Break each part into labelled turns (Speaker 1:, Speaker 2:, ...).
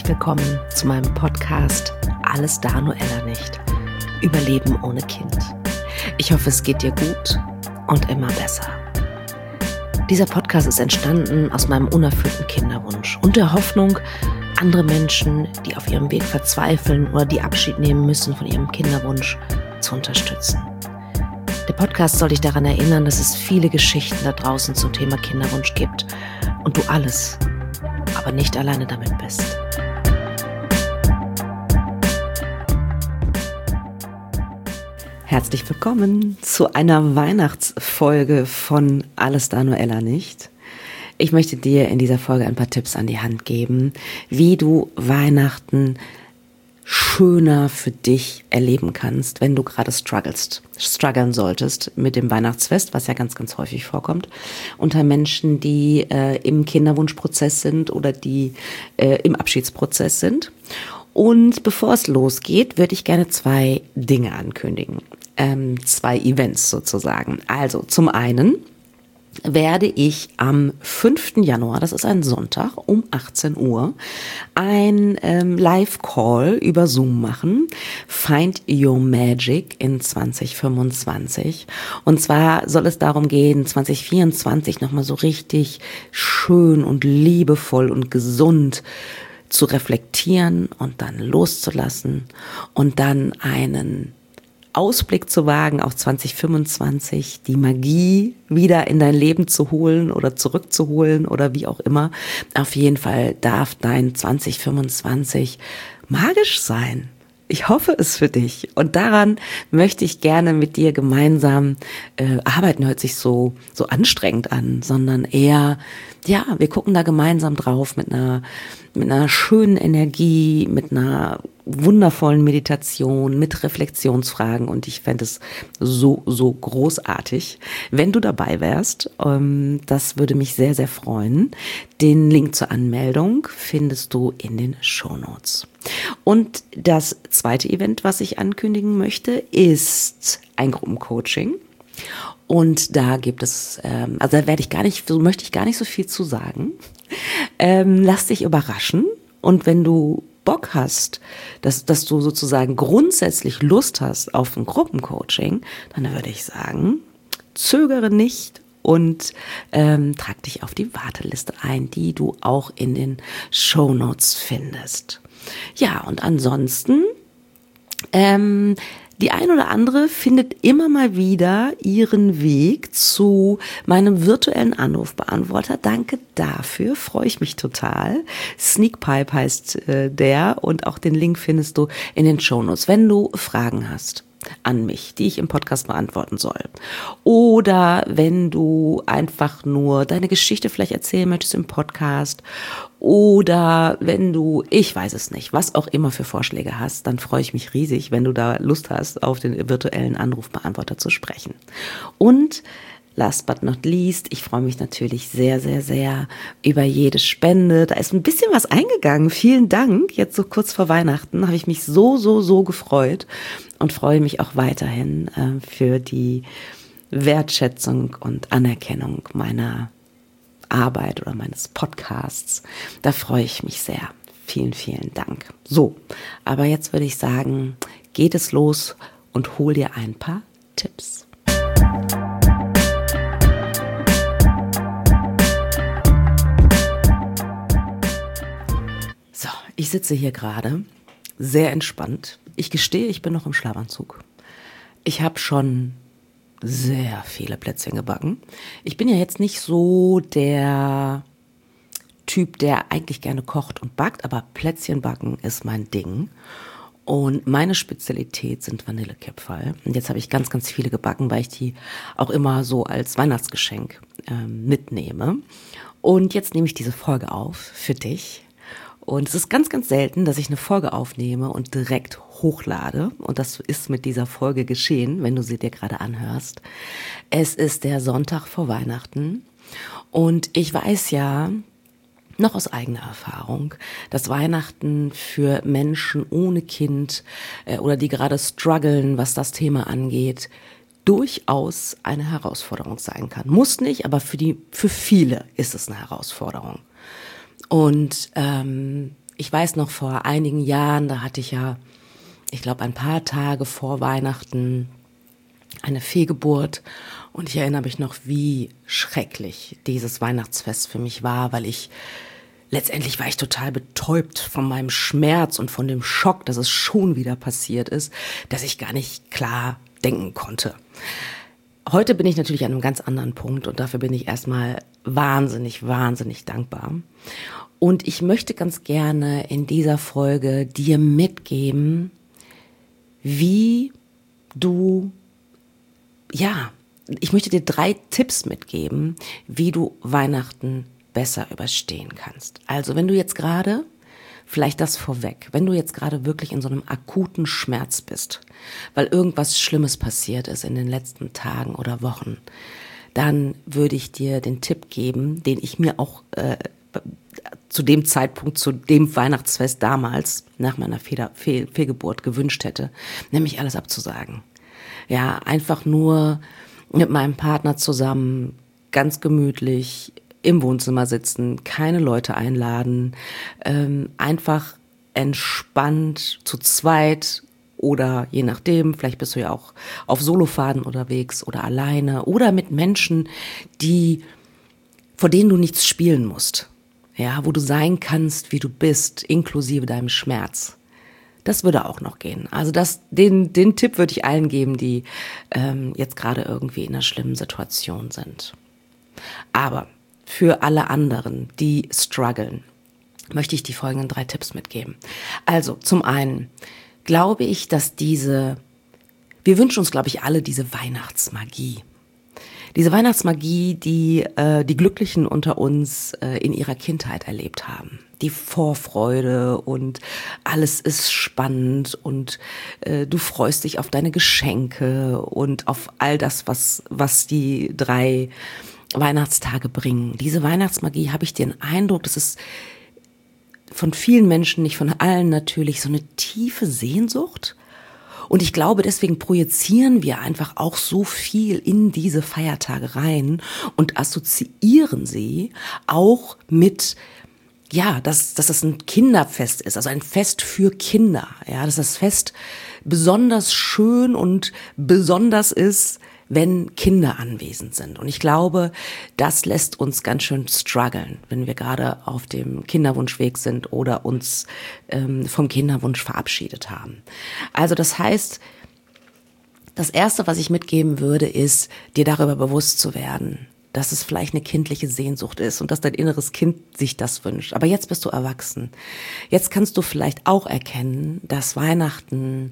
Speaker 1: willkommen zu meinem Podcast Alles da, nur Ella nicht. Überleben ohne Kind. Ich hoffe, es geht dir gut und immer besser. Dieser Podcast ist entstanden aus meinem unerfüllten Kinderwunsch und der Hoffnung, andere Menschen, die auf ihrem Weg verzweifeln oder die Abschied nehmen müssen von ihrem Kinderwunsch, zu unterstützen. Der Podcast soll dich daran erinnern, dass es viele Geschichten da draußen zum Thema Kinderwunsch gibt und du alles, aber nicht alleine damit bist. Herzlich willkommen zu einer Weihnachtsfolge von Alles da, nur Ella nicht. Ich möchte dir in dieser Folge ein paar Tipps an die Hand geben, wie du Weihnachten schöner für dich erleben kannst, wenn du gerade struggeln solltest mit dem Weihnachtsfest, was ja ganz, ganz häufig vorkommt, unter Menschen, die im Kinderwunschprozess sind oder die im Abschiedsprozess sind. Und bevor es losgeht, würde ich gerne 2 Dinge ankündigen. 2 Events sozusagen. Also zum einen werde ich am 5. Januar, das ist ein Sonntag, um 18 Uhr, ein Live-Call über Zoom machen. Find Your Magic in 2025. Und zwar soll es darum gehen, 2024 nochmal so richtig schön und liebevoll und gesund zu reflektieren und dann loszulassen und dann einen Ausblick zu wagen auf 2025, die Magie wieder in dein Leben zu holen oder zurückzuholen oder wie auch immer. Auf jeden Fall darf dein 2025 magisch sein. Ich hoffe es für dich und daran möchte ich gerne mit dir gemeinsam arbeiten. Hört sich so anstrengend an, sondern eher, ja, wir gucken da gemeinsam drauf mit einer schönen Energie, mit einer wundervollen Meditation, mit Reflexionsfragen und ich fände es so großartig, wenn du dabei wärst. Das würde mich sehr, sehr freuen. Den Link zur Anmeldung findest du in den Shownotes. Und das zweite Event, was ich ankündigen möchte, ist ein Gruppencoaching. Und da gibt es, also da möchte ich gar nicht so viel zu sagen. Lass dich überraschen und wenn du Bock hast, dass du sozusagen grundsätzlich Lust hast auf ein Gruppencoaching, dann würde ich sagen, zögere nicht und trag dich auf die Warteliste ein, die du auch in den Shownotes findest. Ja, und ansonsten, die ein oder andere findet immer mal wieder ihren Weg zu meinem virtuellen Anrufbeantworter. Danke dafür, freue ich mich total. Sneakpipe heißt der und auch den Link findest du in den Shownotes, wenn du Fragen hast an mich, die ich im Podcast beantworten soll. Oder wenn du einfach nur deine Geschichte vielleicht erzählen möchtest im Podcast oder wenn du, ich weiß es nicht, was auch immer für Vorschläge hast, dann freue ich mich riesig, wenn du da Lust hast, auf den virtuellen Anrufbeantworter zu sprechen. Und last but not least, ich freue mich natürlich sehr, sehr, sehr über jede Spende. Da ist ein bisschen was eingegangen. Vielen Dank. Jetzt so kurz vor Weihnachten habe ich mich so gefreut und freue mich auch weiterhin für die Wertschätzung und Anerkennung meiner Arbeit oder meines Podcasts. Da freue ich mich sehr. Vielen, vielen Dank. So, aber jetzt würde ich sagen, geht es los und hol dir ein paar Tipps. So, ich sitze hier gerade sehr entspannt. Ich gestehe, ich bin noch im Schlafanzug. Ich habe schon sehr viele Plätzchen gebacken. Ich bin ja jetzt nicht so der Typ, der eigentlich gerne kocht und backt, aber Plätzchen backen ist mein Ding. Und meine Spezialität sind Vanillekipferl. Und jetzt habe ich ganz, ganz viele gebacken, weil ich die auch immer so als Weihnachtsgeschenk mitnehme. Und jetzt nehme ich diese Folge auf für dich. Und es ist ganz, ganz selten, dass ich eine Folge aufnehme und direkt hochlade. Und das ist mit dieser Folge geschehen, wenn du sie dir gerade anhörst. Es ist der Sonntag vor Weihnachten. Und ich weiß ja noch aus eigener Erfahrung, dass Weihnachten für Menschen ohne Kind oder die gerade strugglen, was das Thema angeht, durchaus eine Herausforderung sein kann. Muss nicht, aber für viele ist es eine Herausforderung. Und Ich weiß noch, vor einigen Jahren, da hatte ich ja, ich glaube, ein paar Tage vor Weihnachten eine Fehlgeburt. Und ich erinnere mich noch, wie schrecklich dieses Weihnachtsfest für mich war, weil letztendlich war ich total betäubt von meinem Schmerz und von dem Schock, dass es schon wieder passiert ist, dass ich gar nicht klar denken konnte. Heute bin ich natürlich an einem ganz anderen Punkt und dafür bin ich erstmal wahnsinnig, wahnsinnig dankbar. Und ich möchte ganz gerne in dieser Folge dir mitgeben, wie du, ich möchte dir 3 Tipps mitgeben, wie du Weihnachten besser überstehen kannst. Also wenn du jetzt gerade, vielleicht das vorweg, wenn du jetzt gerade wirklich in so einem akuten Schmerz bist, weil irgendwas Schlimmes passiert ist in den letzten Tagen oder Wochen, dann würde ich dir den Tipp geben, den ich mir auch zu dem Zeitpunkt, zu dem Weihnachtsfest damals nach meiner Fehlgeburt gewünscht hätte, nämlich alles abzusagen. Ja, einfach nur mit meinem Partner zusammen, ganz gemütlich im Wohnzimmer sitzen, keine Leute einladen, einfach entspannt zu zweit oder je nachdem, vielleicht bist du ja auch auf Solofaden unterwegs oder alleine oder mit Menschen, vor denen du nichts spielen musst. Ja, wo du sein kannst, wie du bist, inklusive deinem Schmerz. Das würde auch noch gehen. Also den Tipp würde ich allen geben, die jetzt gerade irgendwie in einer schlimmen Situation sind. Aber für alle anderen, die strugglen, möchte ich die folgenden 3 Tipps mitgeben. Also zum einen glaube ich, dass wir wünschen uns, glaube ich, alle diese Weihnachtsmagie. Diese Weihnachtsmagie, die die Glücklichen unter uns in ihrer Kindheit erlebt haben. Die Vorfreude und alles ist spannend und du freust dich auf deine Geschenke und auf all das, was die 3 Weihnachtstage bringen. Diese Weihnachtsmagie, habe ich den Eindruck, das ist von vielen Menschen, nicht von allen natürlich, so eine tiefe Sehnsucht. Und ich glaube, deswegen projizieren wir einfach auch so viel in diese Feiertage rein und assoziieren sie auch mit, dass das ein Kinderfest ist, also ein Fest für Kinder. Ja, dass das Fest besonders schön und besonders ist, wenn Kinder anwesend sind. Und ich glaube, das lässt uns ganz schön strugglen, wenn wir gerade auf dem Kinderwunschweg sind oder uns vom Kinderwunsch verabschiedet haben. Also das heißt, das Erste, was ich mitgeben würde, ist, dir darüber bewusst zu werden, dass es vielleicht eine kindliche Sehnsucht ist und dass dein inneres Kind sich das wünscht. Aber jetzt bist du erwachsen. Jetzt kannst du vielleicht auch erkennen, dass Weihnachten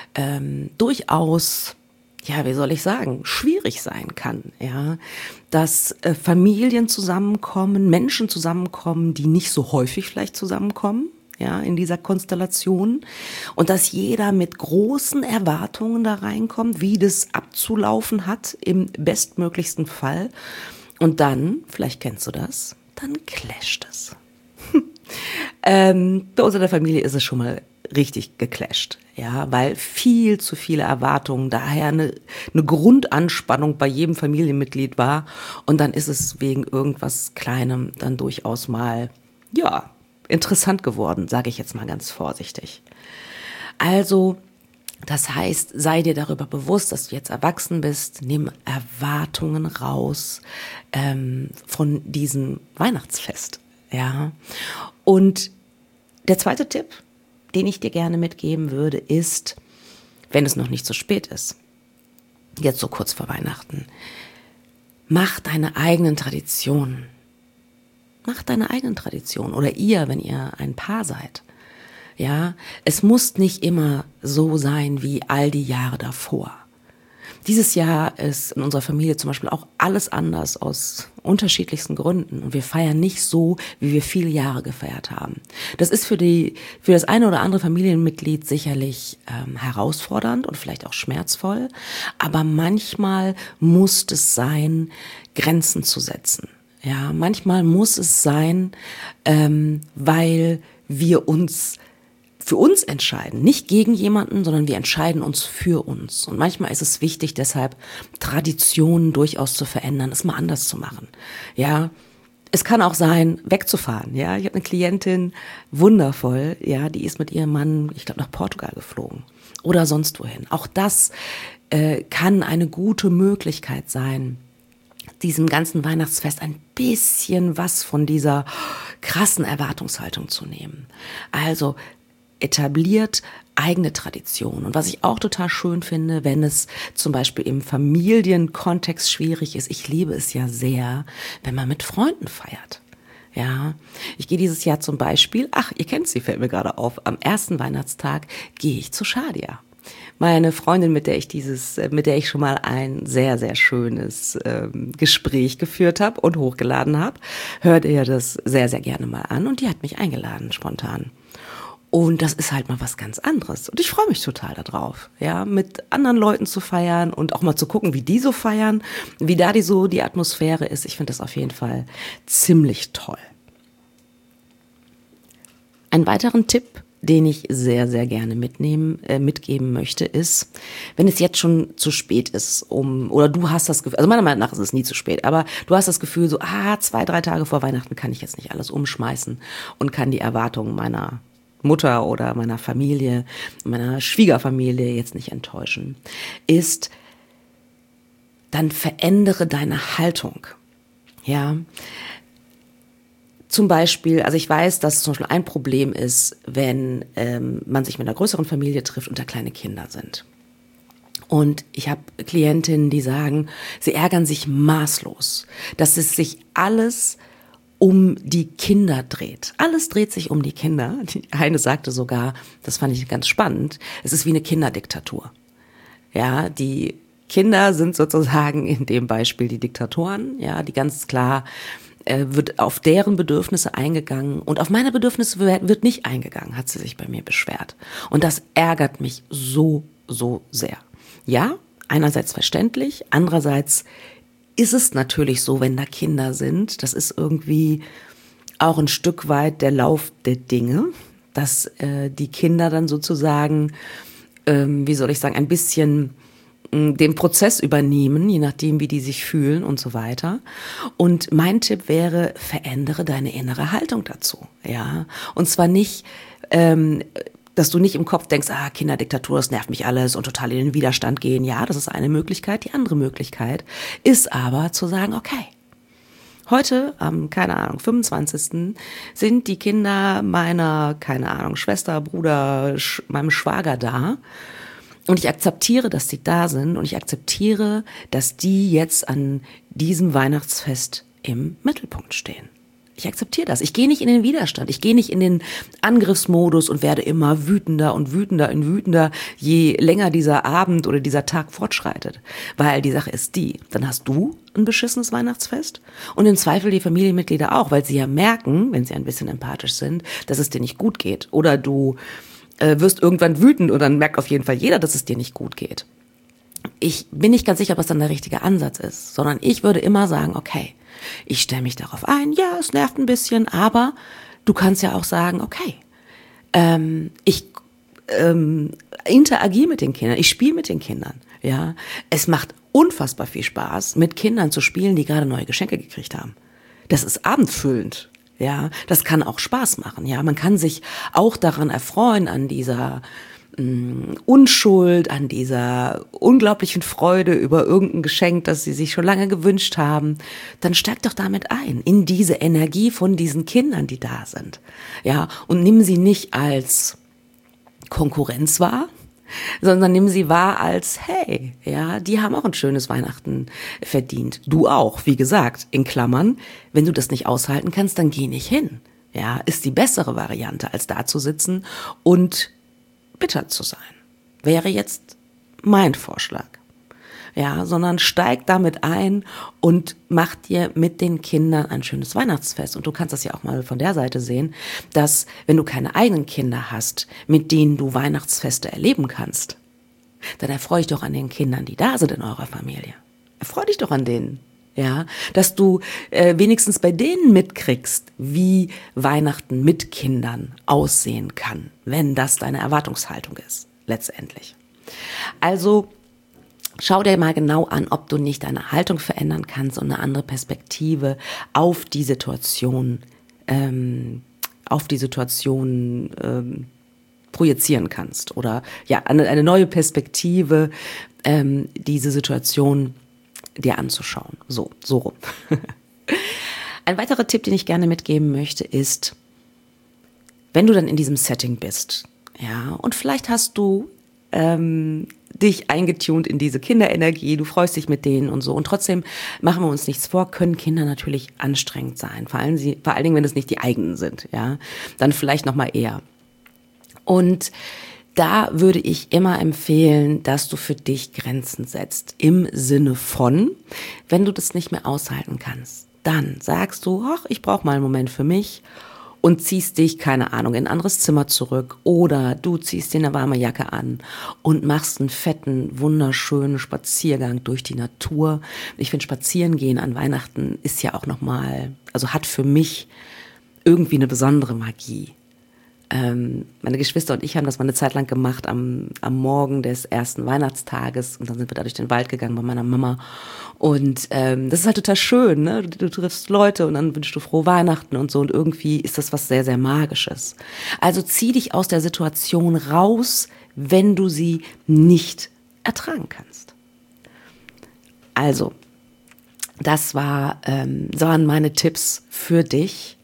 Speaker 1: durchaus, wie soll ich sagen, schwierig sein kann, ja, dass Familien zusammenkommen, Menschen zusammenkommen, die nicht so häufig vielleicht zusammenkommen, ja, in dieser Konstellation und dass jeder mit großen Erwartungen da reinkommt, wie das abzulaufen hat im bestmöglichsten Fall und dann, vielleicht kennst du das, dann clasht es. Bei uns in der Familie ist es schon mal richtig geclasht, ja, weil viel zu viele Erwartungen, daher eine Grundanspannung bei jedem Familienmitglied war und dann ist es wegen irgendwas Kleinem dann durchaus mal, interessant geworden, sage ich jetzt mal ganz vorsichtig. Also, das heißt, sei dir darüber bewusst, dass du jetzt erwachsen bist, nimm Erwartungen raus von diesem Weihnachtsfest, ja. Und der zweite Tipp, den ich dir gerne mitgeben würde, ist, wenn es noch nicht so spät ist, jetzt so kurz vor Weihnachten, mach deine eigenen Traditionen. Mach deine eigenen Traditionen oder ihr, wenn ihr ein Paar seid. Ja, es muss nicht immer so sein wie all die Jahre davor. Dieses Jahr ist in unserer Familie zum Beispiel auch alles anders aus unterschiedlichsten Gründen und wir feiern nicht so, wie wir viele Jahre gefeiert haben. Das ist für das eine oder andere Familienmitglied sicherlich herausfordernd und vielleicht auch schmerzvoll, aber manchmal muss es sein, Grenzen zu setzen. Ja, manchmal muss es sein, weil wir uns für uns entscheiden, nicht gegen jemanden, sondern wir entscheiden uns für uns. Und manchmal ist es wichtig, deshalb Traditionen durchaus zu verändern, es mal anders zu machen. Ja, Es kann auch sein, wegzufahren. Ja, ich habe eine Klientin, wundervoll, ja, die ist mit ihrem Mann, ich glaube, nach Portugal geflogen oder sonst wohin. Auch das kann eine gute Möglichkeit sein, diesem ganzen Weihnachtsfest ein bisschen was von dieser krassen Erwartungshaltung zu nehmen. Also etabliert eigene Traditionen. Und was ich auch total schön finde, wenn es zum Beispiel im Familienkontext schwierig ist, ich liebe es ja sehr, wenn man mit Freunden feiert. Ja, ich gehe dieses Jahr zum Beispiel, ihr kennt sie, fällt mir gerade auf, am ersten Weihnachtstag gehe ich zu Shadia. Meine Freundin, mit der ich schon mal ein sehr, sehr schönes Gespräch geführt habe und hochgeladen habe, hört ihr das sehr, sehr gerne mal an und die hat mich eingeladen, spontan. Und das ist halt mal was ganz anderes. Und ich freue mich total darauf, ja, mit anderen Leuten zu feiern und auch mal zu gucken, wie die so feiern, wie da die Atmosphäre ist. Ich finde das auf jeden Fall ziemlich toll. Einen weiteren Tipp, den ich sehr, sehr gerne mitgeben möchte, ist, wenn es jetzt schon zu spät ist, oder du hast das Gefühl, also meiner Meinung nach ist es nie zu spät, aber du hast das Gefühl so, 2-3 Tage vor Weihnachten kann ich jetzt nicht alles umschmeißen und kann die Erwartungen meiner Mutter oder meiner Familie, meiner Schwiegerfamilie jetzt nicht enttäuschen, ist, dann verändere deine Haltung. Ja, zum Beispiel, also ich weiß, dass zum Beispiel ein Problem ist, wenn man sich mit einer größeren Familie trifft und da kleine Kinder sind. Und ich habe Klientinnen, die sagen, sie ärgern sich maßlos, dass es sich alles um die Kinder dreht. Alles dreht sich um die Kinder. Die eine sagte sogar, das fand ich ganz spannend, es ist wie eine Kinderdiktatur. Ja, die Kinder sind sozusagen in dem Beispiel die Diktatoren, ja, die ganz klar wird auf deren Bedürfnisse eingegangen und auf meine Bedürfnisse wird nicht eingegangen, hat sie sich bei mir beschwert. Und das ärgert mich so, so sehr. Ja, einerseits verständlich, andererseits ist es natürlich so, wenn da Kinder sind, das ist irgendwie auch ein Stück weit der Lauf der Dinge, dass die Kinder dann sozusagen, ein bisschen den Prozess übernehmen, je nachdem, wie die sich fühlen und so weiter. Und mein Tipp wäre, verändere deine innere Haltung dazu. Ja, und zwar nicht dass du nicht im Kopf denkst, Kinderdiktatur, das nervt mich alles und total in den Widerstand gehen. Ja, das ist eine Möglichkeit. Die andere Möglichkeit ist aber zu sagen, okay, heute am, 25. sind die Kinder meiner, Schwester, Bruder, meinem Schwager da. Und ich akzeptiere, dass sie da sind und ich akzeptiere, dass die jetzt an diesem Weihnachtsfest im Mittelpunkt stehen. Ich akzeptiere das. Ich gehe nicht in den Widerstand. Ich gehe nicht in den Angriffsmodus und werde immer wütender und wütender und wütender, je länger dieser Abend oder dieser Tag fortschreitet. Weil die Sache ist die, dann hast du ein beschissenes Weihnachtsfest und im Zweifel die Familienmitglieder auch, weil sie ja merken, wenn sie ein bisschen empathisch sind, dass es dir nicht gut geht. Oder du wirst irgendwann wütend und dann merkt auf jeden Fall jeder, dass es dir nicht gut geht. Ich bin nicht ganz sicher, ob das dann der richtige Ansatz ist, sondern ich würde immer sagen, okay, ich stelle mich darauf ein, ja, es nervt ein bisschen, aber du kannst ja auch sagen, okay, ich interagiere mit den Kindern, ich spiele mit den Kindern, ja. Es macht unfassbar viel Spaß, mit Kindern zu spielen, die gerade neue Geschenke gekriegt haben. Das ist abendfüllend, ja. Das kann auch Spaß machen, ja. Man kann sich auch daran erfreuen, an dieser Unschuld, an dieser unglaublichen Freude über irgendein Geschenk, das sie sich schon lange gewünscht haben, dann steig doch damit ein, in diese Energie von diesen Kindern, die da sind. Ja, und nimm sie nicht als Konkurrenz wahr, sondern nimm sie wahr als, hey, ja, die haben auch ein schönes Weihnachten verdient. Du auch, wie gesagt, in Klammern, wenn du das nicht aushalten kannst, dann geh nicht hin. Ja, ist die bessere Variante, als da zu sitzen und bitter zu sein, wäre jetzt mein Vorschlag. Ja, sondern steig damit ein und mach dir mit den Kindern ein schönes Weihnachtsfest. Und du kannst das ja auch mal von der Seite sehen, dass wenn du keine eigenen Kinder hast, mit denen du Weihnachtsfeste erleben kannst, dann erfreu dich doch an den Kindern, die da sind in eurer Familie. Erfreu dich doch an denen. Ja, dass du wenigstens bei denen mitkriegst, wie Weihnachten mit Kindern aussehen kann, wenn das deine Erwartungshaltung ist, letztendlich. Also schau dir mal genau an, ob du nicht deine Haltung verändern kannst und eine andere Perspektive auf die Situation projizieren kannst oder ja, eine neue Perspektive, diese Situation dir anzuschauen. So rum. Ein weiterer Tipp, den ich gerne mitgeben möchte, ist, wenn du dann in diesem Setting bist, ja, und vielleicht hast du dich eingetunt in diese Kinderenergie, du freust dich mit denen und so. Und trotzdem machen wir uns nichts vor, können Kinder natürlich anstrengend sein. Vor allen Dingen, wenn es nicht die eigenen sind, ja. Dann vielleicht noch mal eher. Und da würde ich immer empfehlen, dass du für dich Grenzen setzt. Im Sinne von, wenn du das nicht mehr aushalten kannst, dann sagst du, ach, ich brauche mal einen Moment für mich. Und ziehst dich, keine Ahnung, in ein anderes Zimmer zurück oder du ziehst dir eine warme Jacke an und machst einen fetten, wunderschönen Spaziergang durch die Natur. Ich finde, Spazierengehen an Weihnachten ist ja auch nochmal, also hat für mich irgendwie eine besondere Magie. Meine Geschwister und ich haben das mal eine Zeit lang gemacht am Morgen des ersten Weihnachtstages und dann sind wir da durch den Wald gegangen bei meiner Mama und das ist halt total schön, ne? Du triffst Leute und dann wünschst du frohe Weihnachten und so und irgendwie ist das was sehr, sehr Magisches. Also zieh dich aus der Situation raus, wenn du sie nicht ertragen kannst. Also, das waren meine Tipps für dich.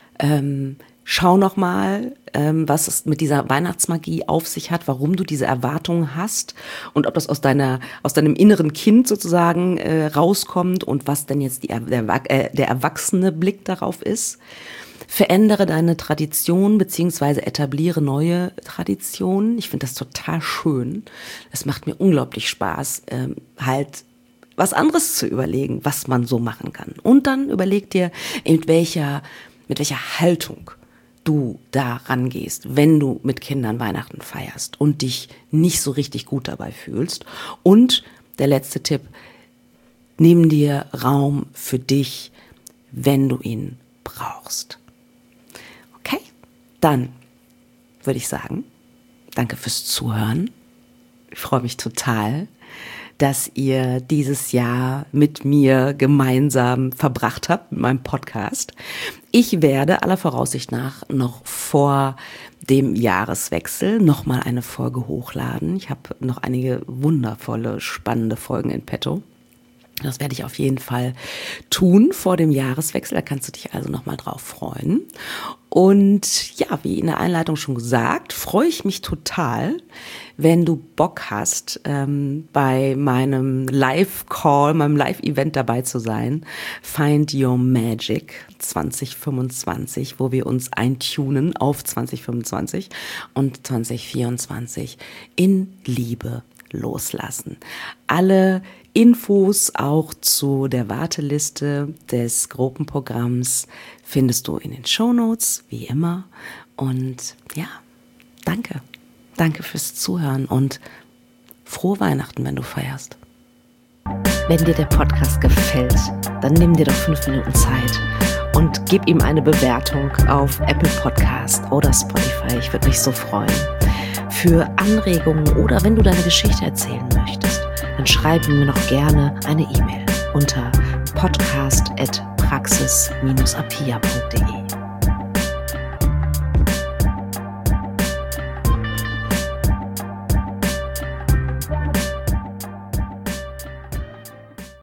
Speaker 1: Schau nochmal, was es mit dieser Weihnachtsmagie auf sich hat, warum du diese Erwartungen hast und ob das aus deinem inneren Kind sozusagen rauskommt und was denn jetzt der erwachsene Blick darauf ist. Verändere deine Tradition beziehungsweise etabliere neue Traditionen. Ich finde das total schön. Es macht mir unglaublich Spaß, halt was anderes zu überlegen, was man so machen kann. Und dann überleg dir, mit welcher Haltung du da rangehst, wenn du mit Kindern Weihnachten feierst und dich nicht so richtig gut dabei fühlst. Und der letzte Tipp, nimm dir Raum für dich, wenn du ihn brauchst. Okay, dann würde ich sagen, danke fürs Zuhören. Ich freue mich total, dass ihr dieses Jahr mit mir gemeinsam verbracht habt mit meinem Podcast. Ich werde aller Voraussicht nach noch vor dem Jahreswechsel nochmal eine Folge hochladen. Ich habe noch einige wundervolle, spannende Folgen in petto. Das werde ich auf jeden Fall tun vor dem Jahreswechsel. Da kannst du dich also nochmal drauf freuen. Und ja, wie in der Einleitung schon gesagt, freue ich mich total, wenn du Bock hast, bei meinem Live-Call, meinem Live-Event dabei zu sein. Find Your Magic 2025, wo wir uns eintunen auf 2025 und 2024 in Liebe loslassen. Alle Infos auch zu der Warteliste des Gruppenprogramms findest du in den Shownotes, wie immer. Und ja, danke. Danke fürs Zuhören und frohe Weihnachten, wenn du feierst. Wenn dir der Podcast gefällt, dann nimm dir doch 5 Minuten Zeit und gib ihm eine Bewertung auf Apple Podcast oder Spotify. Ich würde mich so freuen. Für Anregungen oder wenn du deine Geschichte erzählen möchtest, dann schreib mir noch gerne eine E-Mail unter podcast@praxis-apia.de.